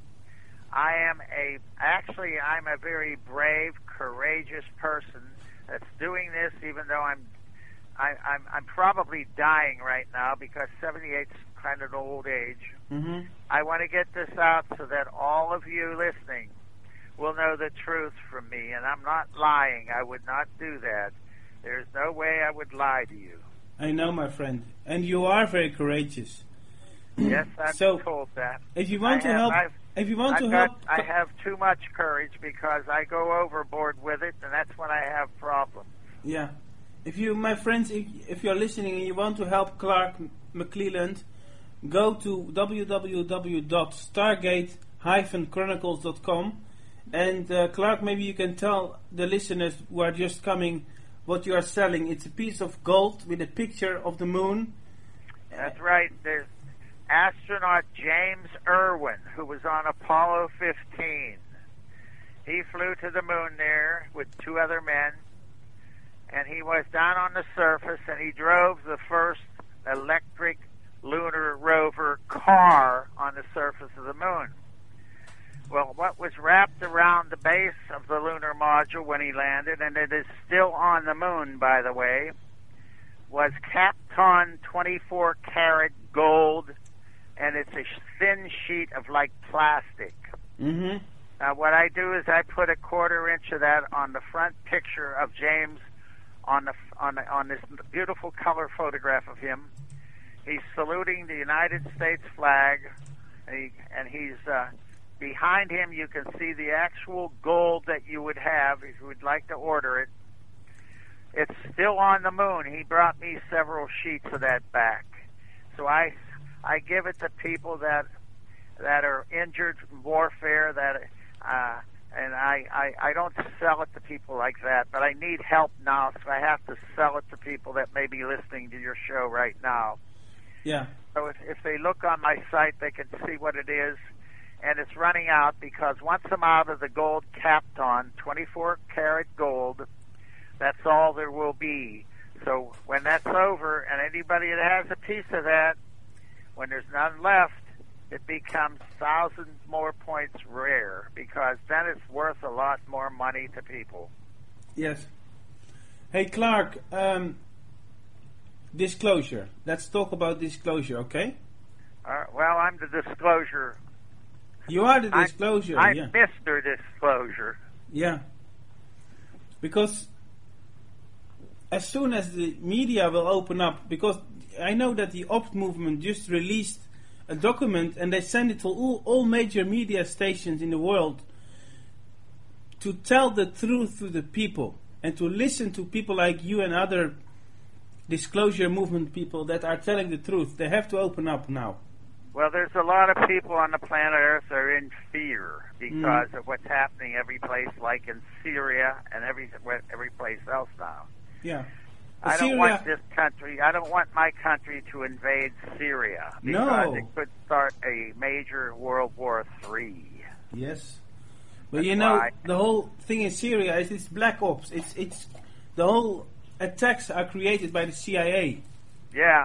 I am a, actually, I'm a very brave, courageous person that's doing this, even though I'm, I, I'm, I'm probably dying right now because seventy-eight is kind of an old age. Mm-hmm. I want to get this out so that all of you listening will know the truth from me, and I'm not lying. I would not do that. There's no way I would lie to you. I know, my friend. And you are very courageous. Yes, I've So, been told that. If you want I to have- help, I've- if you want I've to got, help, I have too much courage because I go overboard with it, and that's when I have problems. yeah. If you, my friends, if, if you're listening and you want to help Clark McClelland, go to w w w dot stargate dash chronicles dot com, and uh, Clark, maybe you can tell the listeners who are just coming what you are selling. It's a piece of gold with a picture of the moon. That's right. There's astronaut James Irwin, who was on Apollo fifteen. He flew to the moon there with two other men, and he was down on the surface, and he drove the first electric lunar rover car on the surface of the moon. Well, what was wrapped around the base of the lunar module when he landed, and it is still on the moon, by the way, was Kapton twenty-four karat gold, and it's a thin sheet of like plastic. Mm-hmm. Now, what I do is I put a quarter inch of that on the front picture of James on the on the, on this beautiful color photograph of him. He's saluting the United States flag, and, he, and he's uh, behind him. You can see the actual gold that you would have if you would like to order it. It's still on the moon. He brought me several sheets of that back, so I I give it to people that that are injured from warfare. That uh, and I, I I don't sell it to people like that, but I need help now, so I have to sell it to people that may be listening to your show right now. Yeah. So if, if they look on my site, they can see what it is, and it's running out because once I'm out of the gold Kapton, twenty-four karat gold, that's all there will be. So when that's over, and anybody that has a piece of that, when there's none left, it becomes thousands more points rare because then it's worth a lot more money to people. Yes. Hey, Clark, um, disclosure. Let's talk about disclosure, okay? Uh, well, I'm the disclosure. You are the disclosure, I'm, I'm yeah. Mister Disclosure. Yeah. Because as soon as the media will open up, because I know that the Opt movement just released a document and they send it to all, all major media stations in the world to tell the truth to the people and to listen to people like you and other disclosure movement people that are telling the truth. They have to open up now. Well, there's a lot of people on the planet Earth that are in fear because mm. of what's happening every place, like in Syria and every every place else now. Yeah. I Syria, don't want this country, I don't want my country to invade Syria because no. it could start a major World War Three. Yes. But That's you know, why. the whole thing in Syria is it's black ops. It's it's the whole attacks are created by the C I A. Yeah.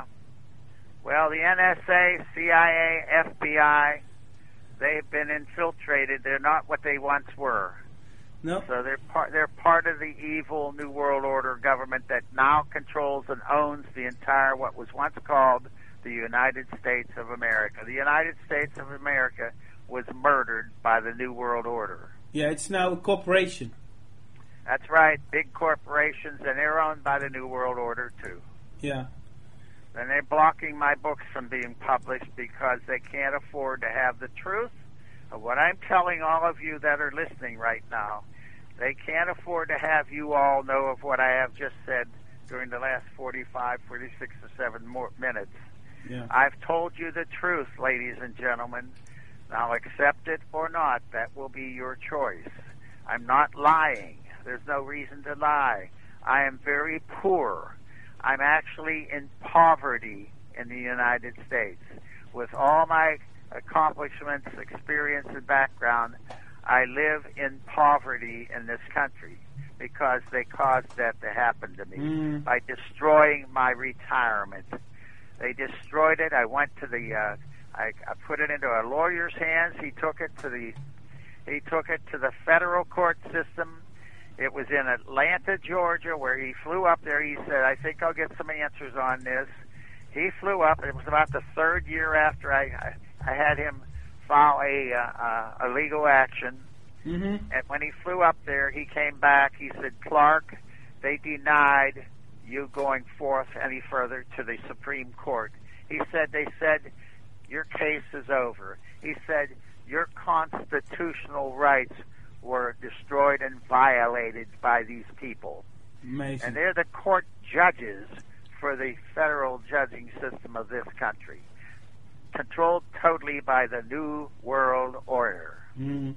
Well, the N S A, C I A, F B I, they've been infiltrated. They're not what they once were. No. So they're part they're part of the evil New World Order government that now controls and owns the entire what was once called the United States of America. The United States of America was murdered by the New World Order. Yeah, it's now a corporation. That's right, big corporations, and they're owned by the New World Order too. Yeah. And they're blocking my books from being published because they can't afford to have the truth of what I'm telling all of you that are listening right now. They can't afford to have you all know of what I have just said during the last forty-five, forty-six or seven more minutes. Yeah. I've told you the truth, ladies and gentlemen. Now accept it or not. That will be your choice. I'm not lying. There's no reason to lie. I am very poor. I'm actually in poverty in the United States. With all my accomplishments, experience, and background, I live in poverty in this country because they caused that to happen to me mm. by destroying my retirement. They destroyed it. I went to the, uh, I, I put it into a lawyer's hands. He took it to the, he took it to the federal court system. It was in Atlanta, Georgia, where he flew up there. He said, I think I'll get some answers on this. He flew up. It was about the third year after I, I, I had him file a, uh, a legal action. Mm-hmm. And when he flew up there, he came back. He said, Clark, they denied you going forth any further to the Supreme Court. He said, they said, your case is over. He said, your constitutional rights were destroyed and violated by these people. Amazing. And they're the court judges for the federal judging system of this country, controlled totally by the New World Order. Mm.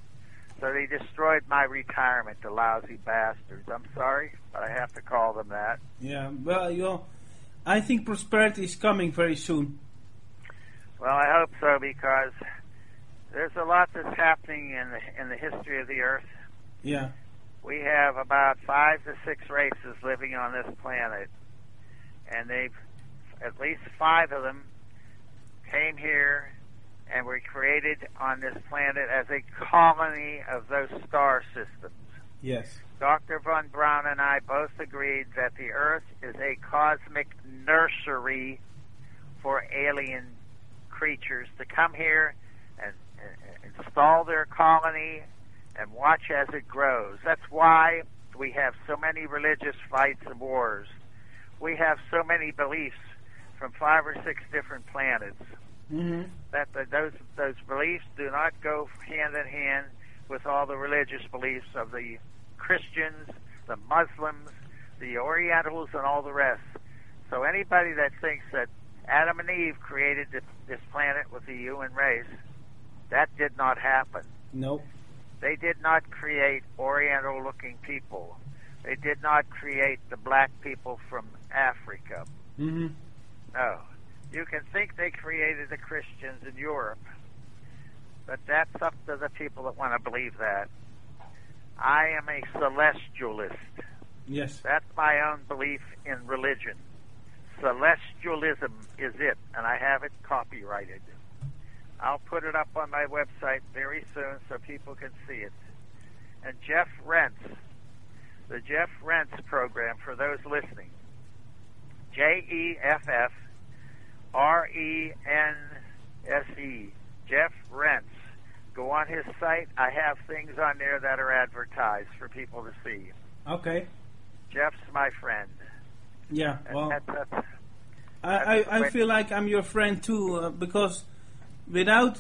So they destroyed my retirement, the lousy bastards. I'm sorry, but I have to call them that. Yeah, well, you know, I think prosperity is coming very soon. Well, I hope so, because there's a lot that's happening in the, in the history of the Earth. Yeah. We have about five to six races living on this planet, and they've, at least five of them came here and were created on this planet as a colony of those star systems. Yes. Doctor Von Braun and I both agreed that the Earth is a cosmic nursery for alien creatures to come here and, and install their colony and watch as it grows. That's why we have so many religious fights and wars. We have so many beliefs from five or six different planets. Mm-hmm. That the, those those beliefs do not go hand in hand with all the religious beliefs of the Christians, the Muslims, the Orientals, and all the rest. So anybody that thinks that Adam and Eve created this, this planet with the human race, that did not happen. Nope. They did not create Oriental-looking people. They did not create the black people from Africa. Mm-hmm. No. You can think they created the Christians in Europe, but that's up to the people that want to believe that. I am a celestialist. Yes. That's my own belief in religion. Celestialism is it, and I have it copyrighted. I'll put it up on my website very soon so people can see it. And Jeff Rentz, the Jeff Rentz program, for those listening, J E F F R E N S E, Jeff Rentz. Go on his site. I have things on there that are advertised for people to see. Okay. Jeff's my friend. Yeah, well, That's, that's, I, I, I feel like I'm your friend too, uh, because without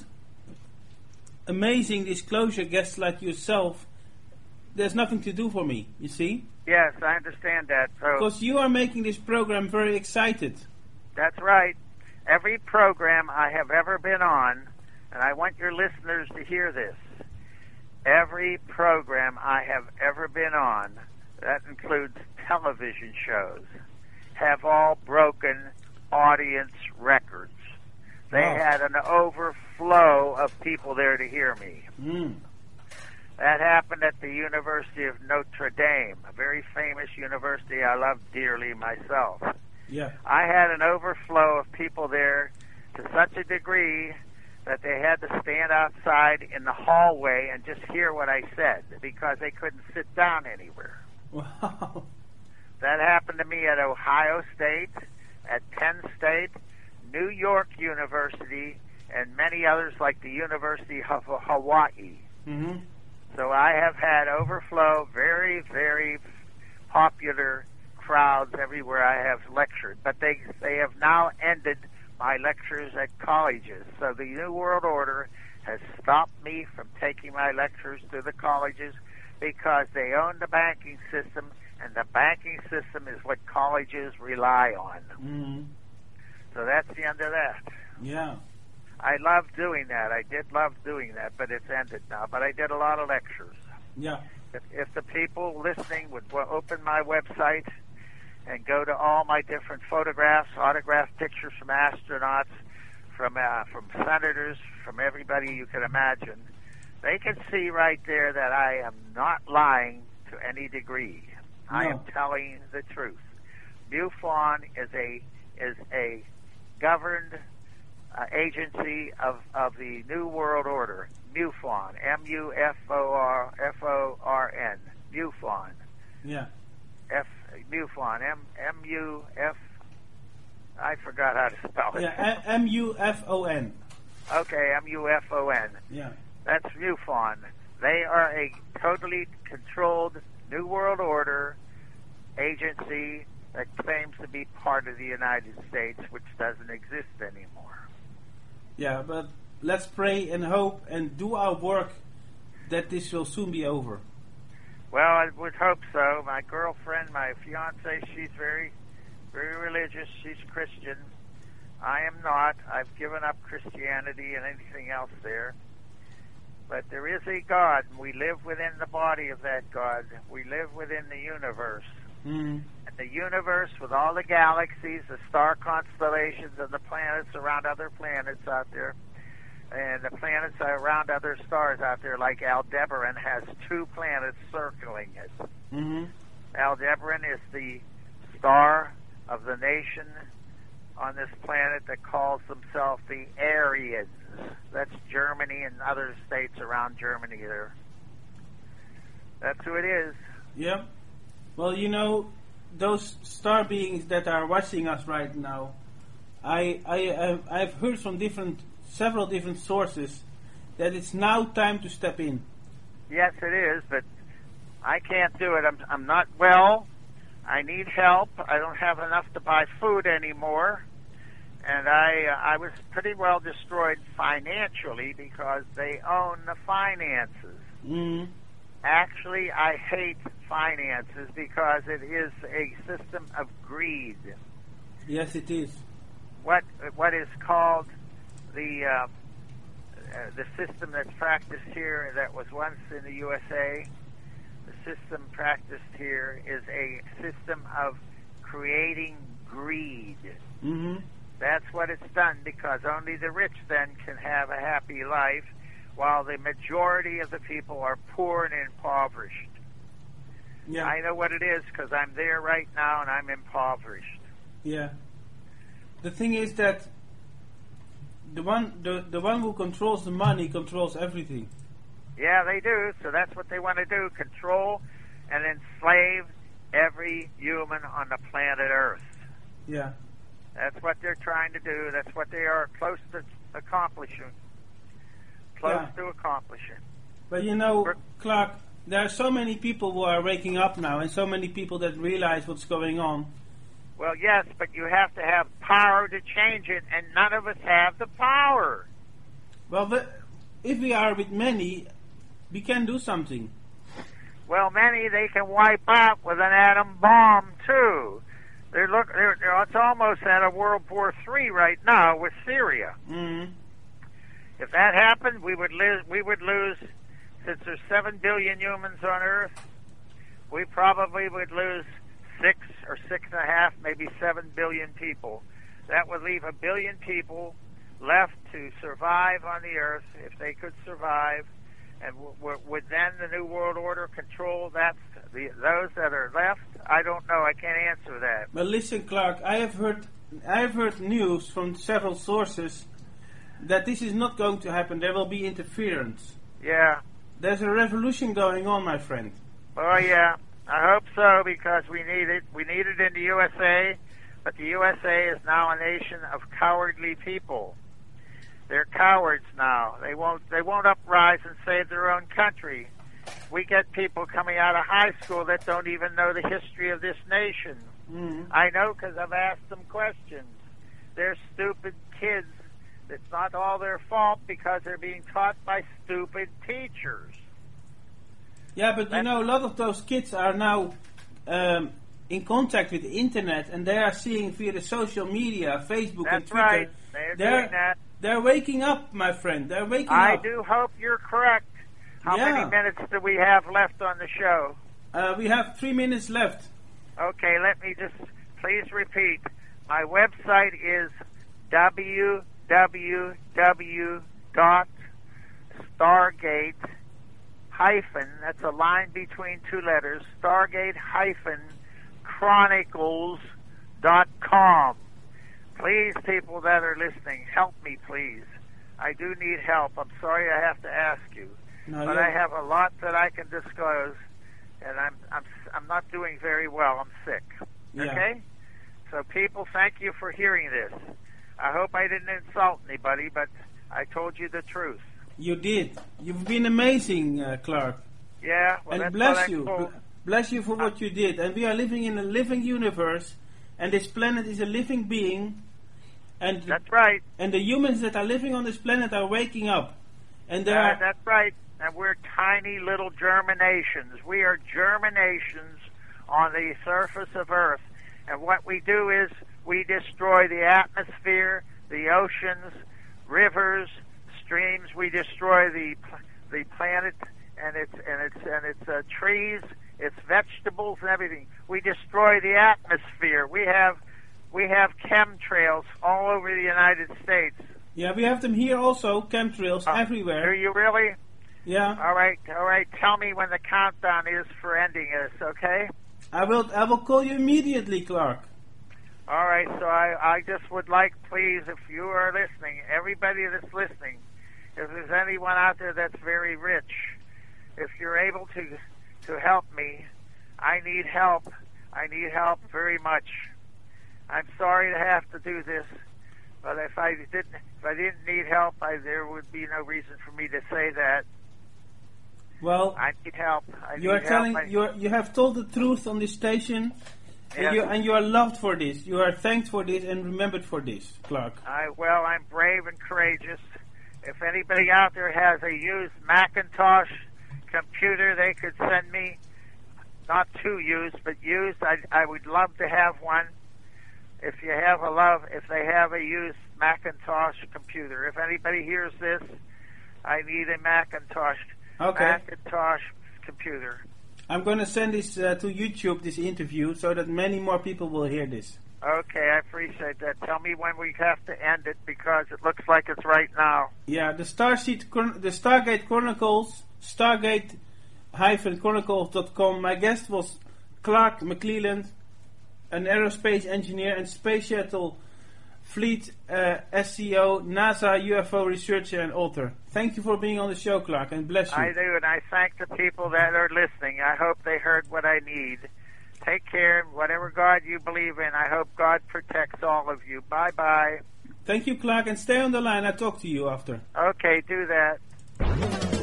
amazing disclosure guests like yourself, there's nothing to do for me, you see? Yes, I understand that. So Because you are making this program very excited. that's right. Every program I have ever been on, and I want your listeners to hear this, every program I have ever been on, that includes television shows, have all broken audience records. They Wow. had an overflow of people there to hear me. Mm. That happened at the University of Notre Dame, a very famous university I love dearly myself. Yeah. I had an overflow of people there to such a degree that they had to stand outside in the hallway and just hear what I said because they couldn't sit down anywhere. Wow. That happened to me at Ohio State, at Penn State, New York University, and many others like the University of Hawaii. Mm-hmm. So I have had overflow, very, very popular crowds everywhere I have lectured. But they they have now ended my lectures at colleges. So the New World Order has stopped me from taking my lectures to the colleges because they own the banking system, and the banking system is what colleges rely on. Mm-hmm. So that's the end of that. Yeah. I love doing that. I did love doing that, but it's ended now. But I did a lot of lectures. Yeah. If, if the people listening would w- open my website and go to all my different photographs, autographed pictures from astronauts, from uh, from senators, from everybody you can imagine, they can see right there that I am not lying to any degree. I No. am telling the truth. MUFON is a is a governed uh, agency of, of the New World Order. MUFON, M U F O R F O R N, MUFON, Yeah. F MUFON, M M U F. I forgot how to spell it. Yeah. M U F O N. Okay, M U F O N. Yeah. That's MUFON. They are a totally controlled New World Order agency that claims to be part of the United States, which doesn't exist anymore. Yeah, but let's pray and hope and do our work that this will soon be over. Well, I would hope so. My girlfriend, my fiance, she's very, very religious. She's Christian. I am not. I've given up Christianity and anything else there. But there is a God, and we live within the body of that God. We live within the universe. Mm. And the universe, with all the galaxies, the star constellations, and the planets around other planets out there, and the planets around other stars out there, like Aldebaran has two planets circling it. Mm-hmm. Aldebaran is the star of the nation on this planet that calls themselves the Aryans. That's Germany and other states around Germany there. That's who it is. Yeah. Well, you know, those star beings that are watching us right now, I I I've, I've heard from different several different sources that it's now time to step in. Yes, it is, but I can't do it. I'm I'm not well. I need help. I don't have enough to buy food anymore. And I uh, I was pretty well destroyed financially because they own the finances. Mm. Actually, I hate finances because it is a system of greed. Yes, it is. What what is called the uh, uh, the system that's practiced here that was once in the U S A, the system practiced here is a system of creating greed. Mm-hmm. That's what it's done because only the rich then can have a happy life, while the majority of the people are poor and impoverished. Yeah. I know what it is because I'm there right now and I'm impoverished. Yeah. The thing is that the one the, the one who controls the money controls everything. Yeah, they do. So that's what they want to do, control and enslave every human on the planet Earth. Yeah. That's what they're trying to do. That's what they are close to accomplishing. Close Yeah. to accomplishing. But you know, Clark, there are so many people who are waking up now and so many people that realize what's going on. Well, yes, but you have to have power to change it, and none of us have the power. Well, the, if we are with many, we can do something. Well, many they can wipe out with an atom bomb too. They're look. They're, they're, it's almost at a World War Three right now with Syria. Mm. If that happened, we would lose. We would lose. Since there's seven billion humans on Earth, we probably would lose six or six and a half, maybe seven billion people. That would leave a billion people left to survive on the Earth if they could survive. And w- w- would then the New World Order control that? The, those that are left? I don't know. I can't answer that. Well, listen, Clark. I have heard, I have heard news from several sources that this is not going to happen. There will be interference. Yeah. There's a revolution going on, my friend. Oh yeah, I hope so because we need it. We need it in the U S A, but the U S A is now a nation of cowardly people. They're cowards now. They won't. They won't uprise and save their own country. We get people coming out of high school that don't even know the history of this nation. Mm-hmm. I know because I've asked them questions. They're stupid kids. It's not all their fault because they're being taught by stupid teachers. Yeah, but you know, a lot of those kids are now um, in contact with the internet, and they are seeing via the social media, Facebook and That's Twitter. right. They're, They're doing that. They're waking up, my friend. They're waking I up. do hope you're correct. How Yeah. many minutes do we have left on the show? Uh, we have three minutes left. Okay, let me just please repeat. My website is w w w dot stargate hyphen, that's a line between two letters, stargate hyphen chronicles dot com. Please, people that are listening, help me, please. I do need help. I'm sorry I have to ask you. No, But yeah. I have a lot that I can disclose, and I'm I'm I'm not doing very well. I'm sick. Yeah. Okay? So people, thank you for hearing this. I hope I didn't insult anybody, but I told you the truth. You did. You've been amazing, uh, Clark. Yeah, well, and that's bless what I'm you. told. Bl- bless you for what you did. And we are living in a living universe, and this planet is a living being, and That's right. and the humans that are living on this planet are waking up. And there Uh, are that's right. And we're tiny little germinations. We are germinations on the surface of Earth. And what we do is we destroy the atmosphere, the oceans, rivers, streams. We destroy the the planet and its and its and its uh, trees, its vegetables, and everything. We destroy the atmosphere. We have we have chemtrails all over the United States. yeah, we have them here also. Chemtrails Uh, everywhere. Do you really? Yeah, All right, all right. Tell me when the countdown is for ending this, okay? I will. I will call you immediately, Clark. All right. So I, I just would like, please, if you are listening, everybody that's listening, if there's anyone out there that's very rich, if you're able to to help me, I need help. I need help very much. I'm sorry to have to do this, but if I didn't, if I didn't need help, I, there would be no reason for me to say that. Well, I need help. I you need are telling help. I- you are, you have told the truth on this station, Yes. and you and you are loved for this. You are thanked for this and remembered for this, Clark. I, well, I'm brave and courageous. If anybody out there has a used Macintosh computer they could send me, not too used, but used, I, I would love to have one. If you have a love, if they have a used Macintosh computer, if anybody hears this, I need a Macintosh, Okay. Macintosh computer. I'm going to send this uh, to YouTube, this interview, so that many more people will hear this. Okay, I appreciate that. Tell me when we have to end it because it looks like it's right now. Yeah, the Starseed, Chron- the Stargate Chronicles, Stargate Chronicles dot com. My guest was Clark McClelland, an aerospace engineer and space shuttle fleet uh, S C O, NASA U F O researcher and author. Thank you for being on the show, Clark, and bless you. I do, and I thank the people that are listening. I hope they heard what I need. Take care. Whatever God you believe in, I hope God protects all of you. Bye-bye. Thank you, Clark, and stay on the line. I'll talk to you after. Okay, do that.